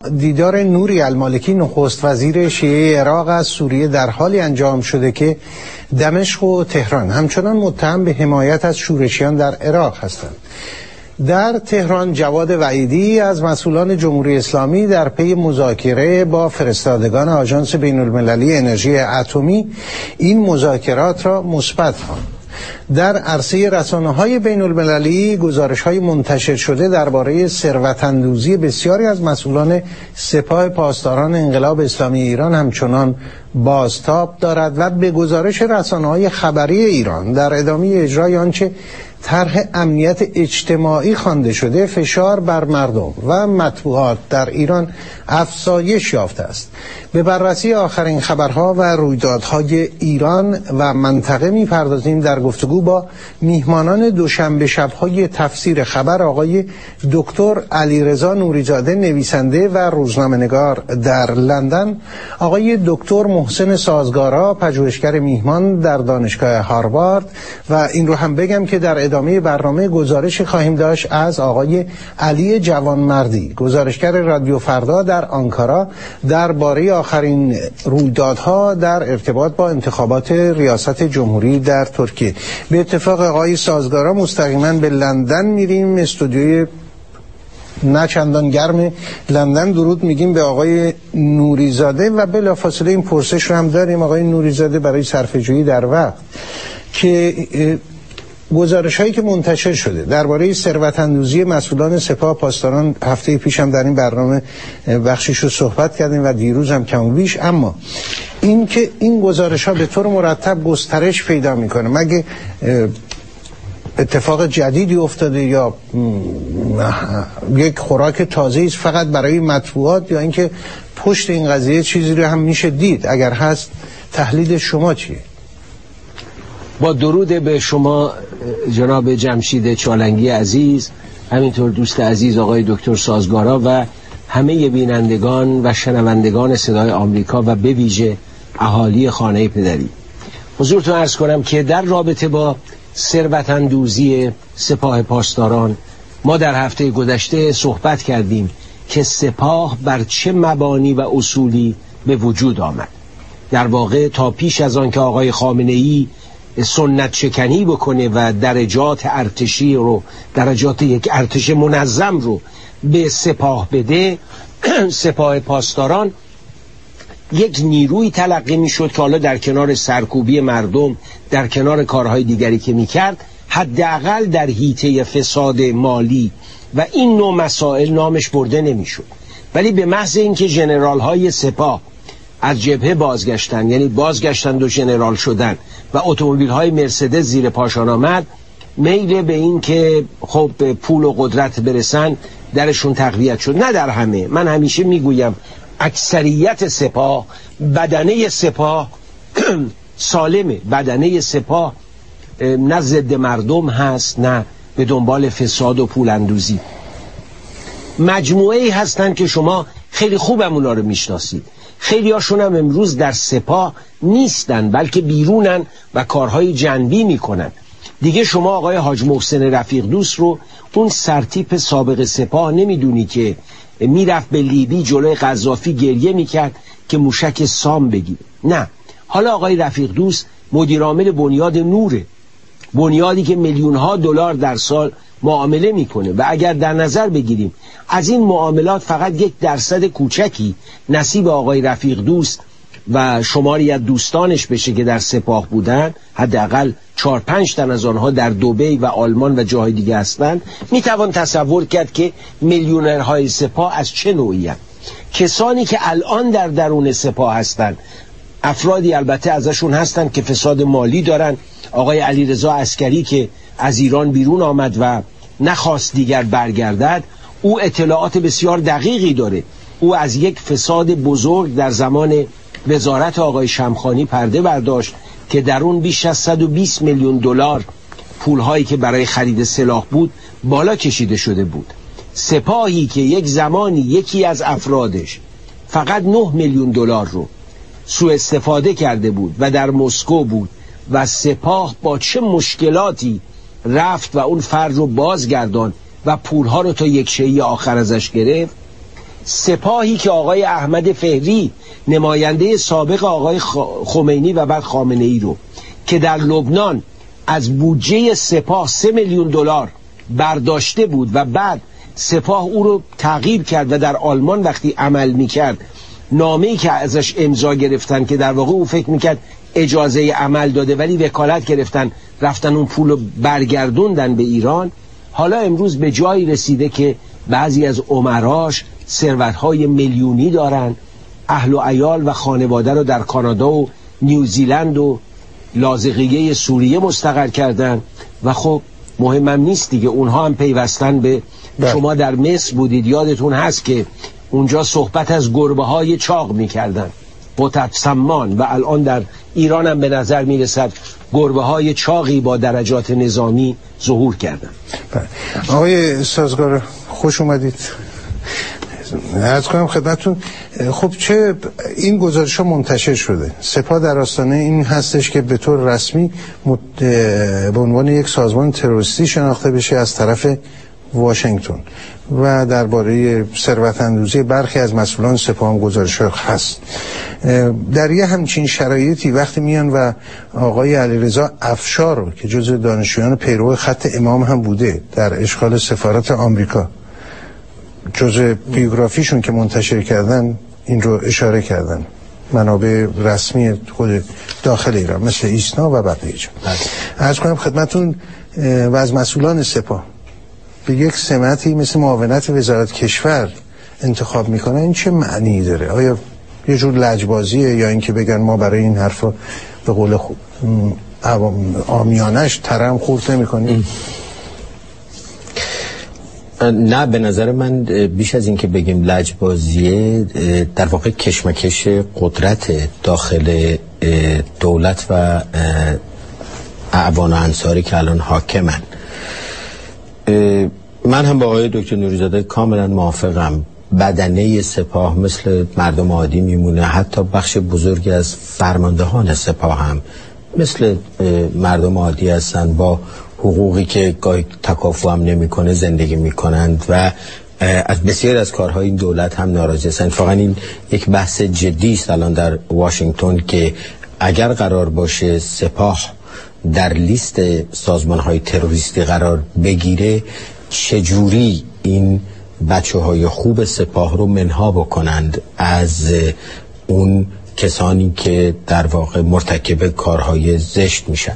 دیدار نوری المالکی نخست وزیر شیعه عراق از سوریه در حالی انجام شده که دمشق و تهران همچنان متهم به حمایت از شورشیان در عراق هستند. در تهران جواد وحیدی از مسئولان جمهوری اسلامی در پی مذاکره با فرستادگان آژانس بین‌المللی انرژی اتمی این مذاکرات را مثبت خواند. در عرصه رسانه‌های بین‌المللی گزارش‌های منتشر شده درباره ثروت‌اندوزی بسیاری از مسئولان سپاه پاسداران انقلاب اسلامی ایران همچنان بازتاب دارد و به گزارش رسانه‌های خبری ایران در ادامه اجرای آنچه طرح امنیت اجتماعی خوانده شده فشار بر مردم و مطبوعات در ایران افزایش یافته است. به بررسی آخرین خبرها و رویدادهای ایران و منطقه می‌پردازیم در گفتگو با میهمانان دوشنبه شب‌های تفسیر خبر آقای دکتر علیرضا نوری‌زاده نویسنده و روزنامه‌نگار در لندن، آقای دکتر محسن سازگارا پژوهشگر میهمان در دانشگاه هاروارد و این رو هم بگم که در ادامه برنامه گزارش خواهیم داشت از آقای علی جوانمردی گزارشگر رادیو فردا در آنکارا درباره آخرین رویدادها در ارتباط با انتخابات ریاست جمهوری در ترکیه. به اتفاق آقای سازگارا مستقیما به لندن میریم، استودیوی نه چندان گرم لندن درود میگیم به آقای نوری‌زاده و بلافاصله این پرسش رو هم داریم آقای نوری‌زاده برای صرفه‌جویی در وقت که گزارش هایی که منتشر شده درباره ثروت‌اندوزی مسئولان سپاه پاسداران هفته پیش هم در این برنامه بخشیش رو صحبت کردیم و دیروز هم کم و بیش، اما این که این گزارش ها به طور مرتب گسترش پیدا میکنه، مگه اتفاق جدیدی افتاده یا یک خوراک تازه است فقط برای مطبوعات، یا اینکه پشت این قضیه چیزی رو هم میشه دید؟ اگر هست تحلیل شما چیه؟ با درود به شما جناب جمشید چالنگی عزیز، همینطور دوست عزیز آقای دکتر سازگارا و همه بینندگان و شنوندگان صدای آمریکا و به ویژه اهالی خانه پدری، حضورتون عرض کنم که در رابطه با ثروت‌اندوزی سپاه پاسداران ما در هفته گذشته صحبت کردیم که سپاه بر چه مبانی و اصولی به وجود آمد. در واقع تا پیش از آن که آقای خامنه‌ای سنت شکنی بکنه و درجات ارتشی رو، درجات یک ارتش منظم رو به سپاه بده، سپاه پاسداران یک نیروی تلقی می شد که حالا در کنار سرکوبی مردم، در کنار کارهای دیگری که می کرد، حداقل در حیطه فساد مالی و این نوع مسائل نامش برده نمی شد. ولی به محض اینکه ژنرال های سپاه از جبهه بازگشتن، یعنی بازگشتن و ژنرال شدن و اتومبیل های مرسدس زیر پاشان آمد، میل به این که خب به پول و قدرت برسن درشون تقویت شد. نه در همه، من همیشه میگویم اکثریت سپاه، بدنه سپاه سالمه، بدنه سپاه نه ضد مردم هست نه به دنبال فساد و پول اندوزی. مجموعه ای هستن که شما خیلی خوبم اونا رو میشناسید، خیلی هاشون هم امروز در سپاه نیستن بلکه بیرونن و کارهای جنبی میکنن. دیگه شما آقای حاج محسن رفیق دوست رو، اون سرتیپ سابق سپاه، نمیدونی که میرفت به لیبی جلوی قذافی گریه میکرد که موشک سام بگیره. نه، حالا آقای رفیق دوست مدیر عامل بنیاد نوره، بنیادی که میلیون‌ها دلار در سال معامله میکنه و اگر در نظر بگیریم از این معاملات فقط 1% کوچکی نصیب آقای رفیق دوست و شماری از دوستانش بشه که در سپاه بودن، حداقل 4-5 تن از آنها در دبی و آلمان و جاهای دیگه هستند، میتوان تصور کرد که میلیونرهای سپاه از چه نوعی هستند. کسانی که الان در درون سپاه هستند، افرادی البته ازشون هستند که فساد مالی دارن. آقای علیرضا عسکری که از ایران بیرون آمد و نخواست دیگر برگردد، او اطلاعات بسیار دقیقی داره. او از یک فساد بزرگ در زمان وزارت آقای شمخانی پرده برداشت که در اون بیش از 120 میلیون دلار پولهایی که برای خرید سلاح بود بالا کشیده شده بود. سپاهی که یک زمانی یکی از افرادش فقط 9 میلیون دلار رو سوء استفاده کرده بود و در مسکو بود و سپاه با چه مشکلاتی رفت و اون فرد رو بازگردان و پولها رو تا یک شیء آخر ازش گرفت. سپاهی که آقای احمد فهری نماینده سابق آقای خمینی و بعد خامنه ای رو که در لبنان از بودجه سپاه 3 میلیون دلار برداشته بود و بعد سپاه او رو تعقیب کرد و در آلمان وقتی عمل میکرد نامه‌ای که ازش امضا گرفتن که در واقع او فکر میکرد اجازه عمل داده ولی وکالت گرفتن رفتن اون پول رو برگردوندن به ایران. حالا امروز به جایی رسیده که بعضی از امراش ثروت‌های میلیونی دارن، اهل و عیال و خانواده رو در کانادا و نیوزیلند و لاذقیه سوریه مستقر کردن و خب مهمم نیست دیگه، اونها هم پیوستن به شما در مصر بودید، یادتون هست که اونجا صحبت از گربه‌های چاق می‌کردن قطب سمان و الان در ایران هم به نظر میرسد گربه‌های چاقی با درجات نظامی ظهور کردن. آقای سازگار خوش اومدید. عرض کنم خدمتتون، خب چه این گزارش‌ها منتشر شده، سپاه در آستانه این هستش که به طور رسمی به عنوان یک سازمان تروریستی شناخته بشه از طرف واشنگتن و درباره ثروت‌اندوزی برخی از مسئولان سپاه هم گزارش‌ها هست. در یه همچین شرایطی وقتی میان و آقای علیرضا افشار رو که جزو دانشجویان پیرو خط امام هم بوده در اشغال سفارت آمریکا، جزء بیوگرافیشون که منتشر کردن این رو اشاره کردن، منابع رسمی خود داخل ایران مثل ایسنا و بقیه جا. عرض کنم خدمتون و از مسئولان سپاه به یک سمتی مثل معاونت وزارت کشور انتخاب میکنن، این چه معنی داره؟ آیا یه جور لجبازیه یا اینکه بگن ما برای این حرفا به قول عامیانش ترم خورد نمی‌کنیم؟ نه، به نظر من بیش از این که بگیم لجبازیه، در واقع کشمکش قدرت داخل دولت و اعوان و انصاری که الان حاکمن. من هم با آقای دکتر نوری‌زاده کاملا موافقم. بدنه سپاه مثل مردم عادی میمونه، حتی بخش بزرگی از فرماندهان سپاه هم مثل مردم عادی هستن، با حقوقی که گاهی تکافو هم نمیکنه زندگی میکنند و از بسیار از کارهای این دولت هم ناراضی هستند. فقط این یک بحث جدی است الان در واشنگتن که اگر قرار باشه سپاه در لیست سازمان‌های تروریستی قرار بگیره، چجوری این بچه‌های خوب سپاه رو منها بکنند از اون کسانی که در واقع مرتکب کارهای زشت میشن.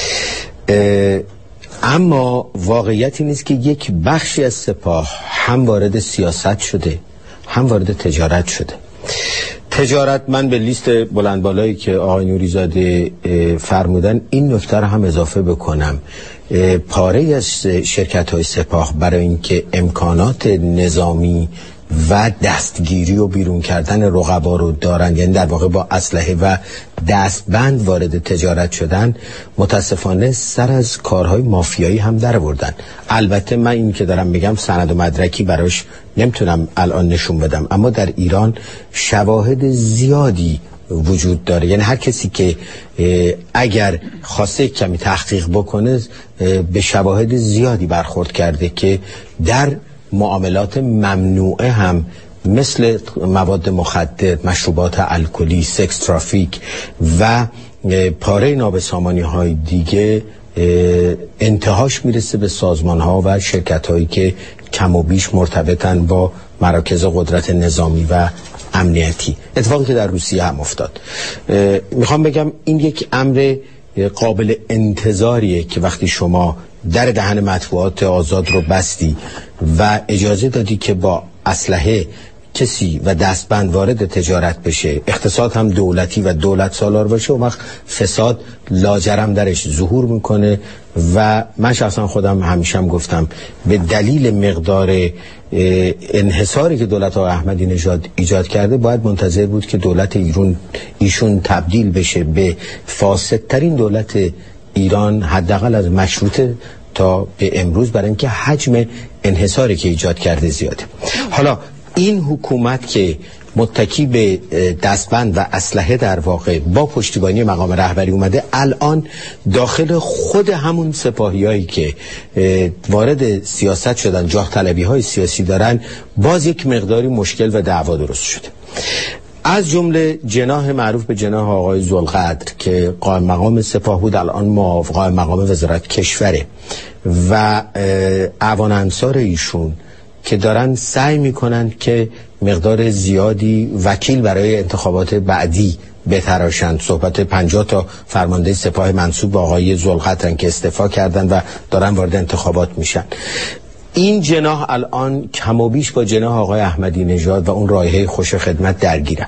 اما واقعیت این است که یک بخشی از سپاه هم وارد سیاست شده هم وارد تجارت شده. تجارت، من به لیست بلند بالایی که آقای نوری‌زاده فرمودن این نکته رو هم اضافه بکنم. پاره از شرکت‌های سپاه برای اینکه امکانات نظامی و دستگیری و بیرون کردن رقبا رو دارن، یعنی در واقع با اسلحه و دستبند وارد تجارت شدن، متاسفانه سر از کارهای مافیایی هم در بردن. البته من این که دارم میگم سند و مدرکی براش نمیتونم الان نشون بدم، اما در ایران شواهد زیادی وجود داره. یعنی هر کسی که اگر خواسته کمی تحقیق بکنه به شواهد زیادی برخورد کرده که در معاملات ممنوعه هم مثل مواد مخدر، مشروبات الکلی، سکس ترافیک و پاره نابسامانی های دیگه انتهاش میرسه به سازمان ها و شرکت هایی که کم و بیش مرتبطن با مراکز قدرت نظامی و امنیتی. اتفاقی که در روسیه هم افتاد. میخوام بگم این یک امر قابل انتظاریه که وقتی شما در دهن مطبوعات آزاد رو بستی و اجازه دادی که با اسلحه کسی و دستبند وارد تجارت بشه، اقتصاد هم دولتی و دولت سالار باشه، و وقت فساد لاجرم درش ظهور میکنه. و من شخصا خودم همیشه هم گفتم به دلیل مقدار انحصاری که دولت آقای احمدی نژاد ایجاد کرده باید منتظر بود که دولت ایشون تبدیل بشه به فاسدترین دولت ایران حداقل از مشروطه تا به امروز، برای اینکه حجم انحصاری که ایجاد کرده زیاده. حالا این حکومت که متکی به دستبند و اسلحه در واقع با پشتیبانی مقام رهبری اومده، الان داخل خود همون سپاهیایی که وارد سیاست شدن، جاه طلبی های سیاسی دارن، باز یک مقداری مشکل و دعوا درست شده. از جمله جناح معروف به جناح آقای ذوالقدر که قائم مقام سپاه بود، الان قائم مقام وزارت کشوره و اعوان انصار ایشون که دارن سعی میکنن که مقدار زیادی وکیل برای انتخابات بعدی بتراشند. صحبت 50 تا فرمانده سپاه منصوب به آقای ذوالقدرن که استعفا کردن و دارن وارد انتخابات میشن. این جناح الان کم و بیش با جناح آقای احمدی نژاد و اون رایحه خوش خدمت درگیرن.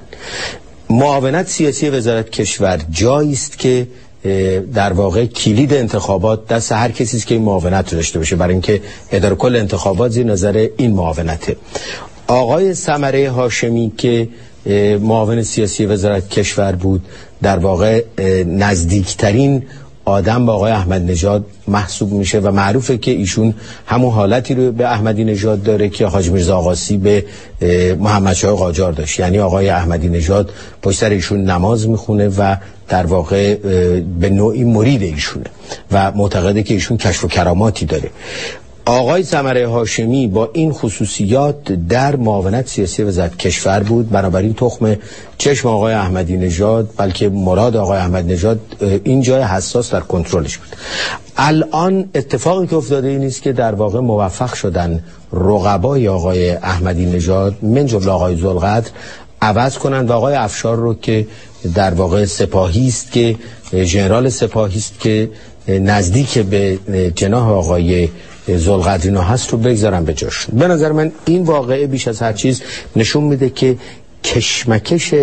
معاونت سیاسی وزارت کشور جایی است که در واقع کلید انتخابات دست هر کسی است که این معاونت رو داشته باشه، برای اینکه اداره کل انتخابات زیر نظر این معاونته. آقای ثمره هاشمی که معاون سیاسی وزارت کشور بود، در واقع نزدیکترین آدم با آقای احمد نژاد محسوب میشه و معروفه که ایشون همون حالتی رو به احمدی نژاد داره که حاج میرزا آقاسی به محمد شاه قاجار داشت. یعنی آقای احمدی نژاد پشت سر ایشون نماز میخونه و در واقع به نوعی مرید ایشونه و معتقده که ایشون کشف و کراماتی داره. آقای ثمره هاشمی با این خصوصیات در معاونت سیاسی وزارت کشور بود، بنابراین تخم چشم آقای احمدی نژاد، بلکه مراد آقای احمد نژاد این جای حساس در کنترلش بود. الان اتفاقی که افتاده این است که در واقع موفق شدن رقبای آقای احمدی نژاد من جمله آقای ذوالقدر عوض کنند و آقای افشار رو که در واقع سپاهی است، که ژنرال سپاهی است که نزدیک به جناح آقای ذوالقدر هست رو بگذارم به جاش. به نظر من این واقعه بیش از هر چیز نشون میده که کشمکش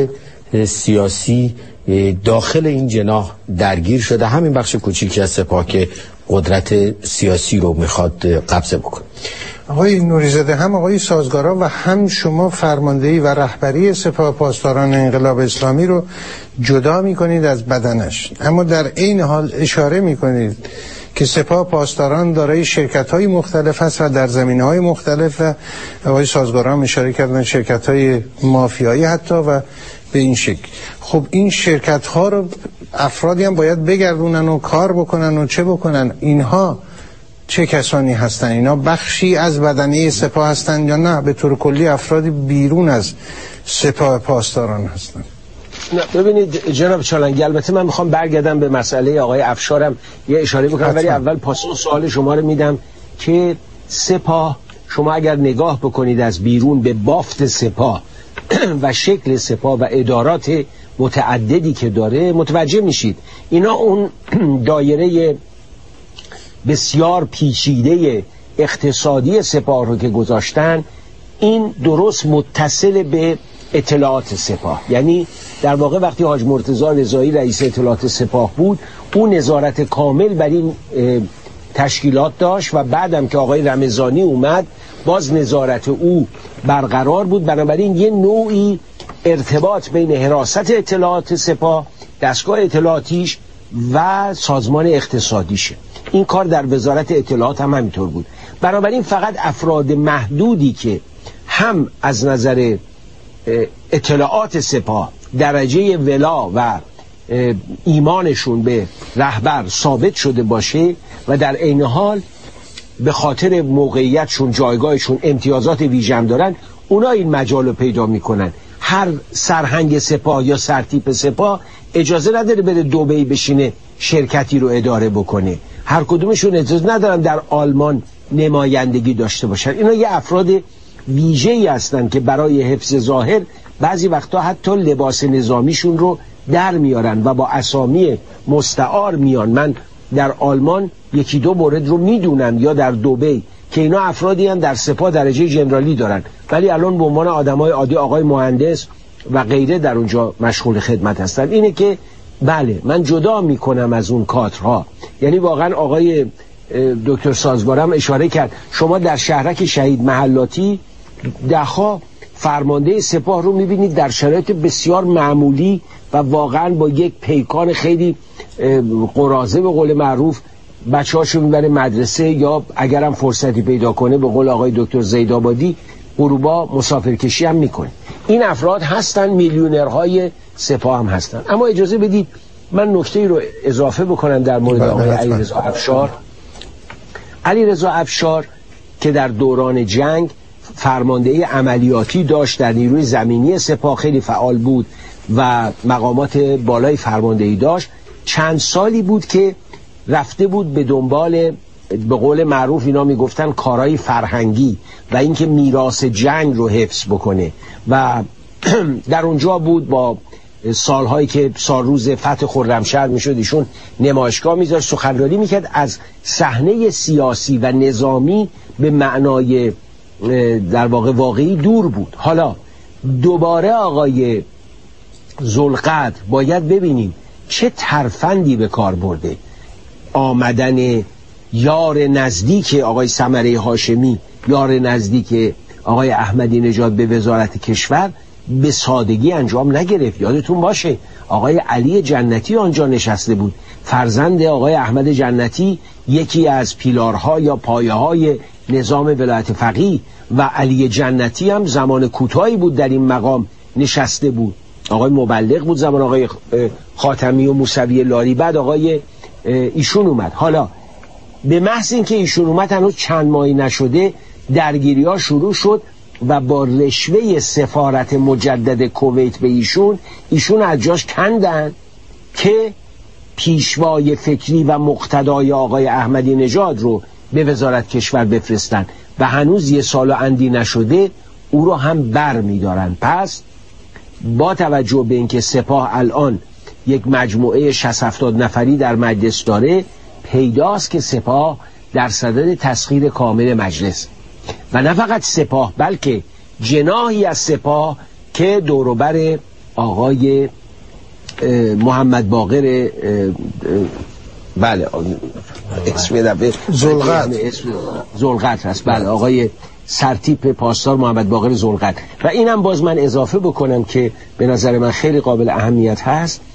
سیاسی داخل این جناح درگیر شده. همین بخش کوچیکی از سپاه که قدرت سیاسی رو میخواد قبضه بکنه. آقای نوری‌زاده، هم آقای سازگارا و هم شما فرماندهی و رهبری سپاه پاسداران انقلاب اسلامی رو جدا میکنید از بدنش، اما در عین حال اشاره میکنید که سپاه پاسداران دارای شرکت‌های مختلف هست و در زمینه‌های مختلف، و آقای سازگارا هم اشاره کردن شرکت‌های مافیایی حتی و به این شکل. خب این شرکت‌ها رو افرادی هم باید بگردونن و کار بکنن و چه بکنن. اینها چه کسانی هستن؟ اینا بخشی از بدنه سپاه هستن یا نه به طور کلی افرادی بیرون از سپاه پاسداران هستن؟ نه ببینید جناب چالنگی، البته من میخوام برگردم به مسئله آقای افشارم یه اشاره بکنم، ولی اول پاسخ سوال شما رو میدم که سپاه، شما اگر نگاه بکنید از بیرون به بافت سپاه و شکل سپاه و ادارات متعددی که داره متوجه میشید اینا اون دایره بسیار پیچیده اقتصادی سپاه رو که گذاشتن، این درست متصل به اطلاعات سپاه. یعنی در واقع وقتی حاج مرتضی رضایی رئیس اطلاعات سپاه بود، اون نظارت کامل بر این تشکیلات داشت و بعدم که آقای رمضانی اومد باز نظارت او برقرار بود. بنابراین یه نوعی ارتباط بین حراست اطلاعات سپاه، دستگاه اطلاعاتیش و سازمان اقتصادیشه. این کار در وزارت اطلاعات هم همینطور بود. بنابراین فقط افراد محدودی که هم از نظر اطلاعات سپاه درجه ولا و ایمانشون به رهبر ثابت شده باشه و در عین حال به خاطر موقعیتشون، جایگاهشون امتیازات ویژه دارن، اونا این مجال رو پیدا میکنن. هر سرهنگ سپاه یا سرتیپ سپاه اجازه نداره بره دبی بشینه شرکتی رو اداره بکنه. هر کدومشون اجازه ندارن در آلمان نمایندگی داشته باشن. اینا یه افراد ویژه‌ای هستن که برای حفظ ظاهر بعضی وقتا حتی لباس نظامیشون رو در میارن و با اسامی مستعار میان. من در آلمان یکی دو مورد رو میدونم، یا در دبی، که اینا افرادی هم در سپاه درجه ژنرالی دارن ولی الان به عنوان آدمای عادی، آقای مهندس و غیره در اونجا مشغول خدمت هستن. اینه که بله من جدا میکنم از اون کادرها. یعنی واقعا آقای دکتر سازگارم اشاره کرد، شما در شهرک شهید محلاتی دهها فرمانده سپاه رو میبینید در شرایط بسیار معمولی و واقعا با یک پیکان خیلی قرازه به قول معروف بچه هاشو میبره مدرسه، یا اگرم فرصتی پیدا کنه به قول آقای دکتر زیدآبادی غروبا مسافرکشی هم میکنه. این افراد هستن، میلیونرهای سپاه هم هستن. اما اجازه بدید من نکته رو اضافه بکنم در مورد آقای علیرضا افشار. علیرضا افشار که در دوران جنگ فرماندهی عملیاتی داشت، در نیروی زمینی سپاه خیلی فعال بود و مقامات بالای فرماندهی داشت، چند سالی بود که رفته بود به دنبال، به قول معروف اینا میگفتن کارهای فرهنگی و اینکه میراث جنگ رو حفظ بکنه و در اونجا بود. با سالهایی که سال روز فتح خرمشهر میشد ایشون نمایشگاه میذاشت، سخنرانی میکرد، از صحنه سیاسی و نظامی به معنای در واقع واقعی دور بود. حالا دوباره آقای ذوالقدر باید ببینیم چه ترفندی به کار برده. آمدن یار نزدیک آقای ثمره هاشمی، یار نزدیک آقای احمدی نژاد به وزارت کشور به سادگی انجام نگرفت. یادتون باشه آقای علی جنتی آنجا نشسته بود، فرزند آقای احمد جنتی، یکی از پیلارها یا پایه‌های نظام ولایت فقیه، و علی جنتی هم زمان کوتاهی بود در این مقام نشسته بود. آقای مبلغ بود زمان آقای خاتمی و موسوی لاری، بعد آقای ایشون اومد. حالا به محض اینکه ایشون اومد هنوز چند ماهی نشده درگیری ها شروع شد و با رشوه سفارت مجدد کویت به ایشون از جاش کندن که پیشوای فکری و مقتدای آقای احمدی نژاد رو به وزارت کشور بفرستن و هنوز 1 سال و اندی نشده او رو هم بر می‌دارن. پس با توجه به اینکه سپاه الان یک مجموعه 60-70 نفری در مجلس داره، پیداست که سپاه در صدد تسخیر کامل مجلس و نه فقط سپاه بلکه جناحی از سپاه که دوروبر آقای محمد باقر بله اسم ذوالقدر است، بله آقای سرتیپ پاسدار محمد باقر ذوالقدر. و اینم باز من اضافه بکنم که به نظر من خیلی قابل اهمیت هست،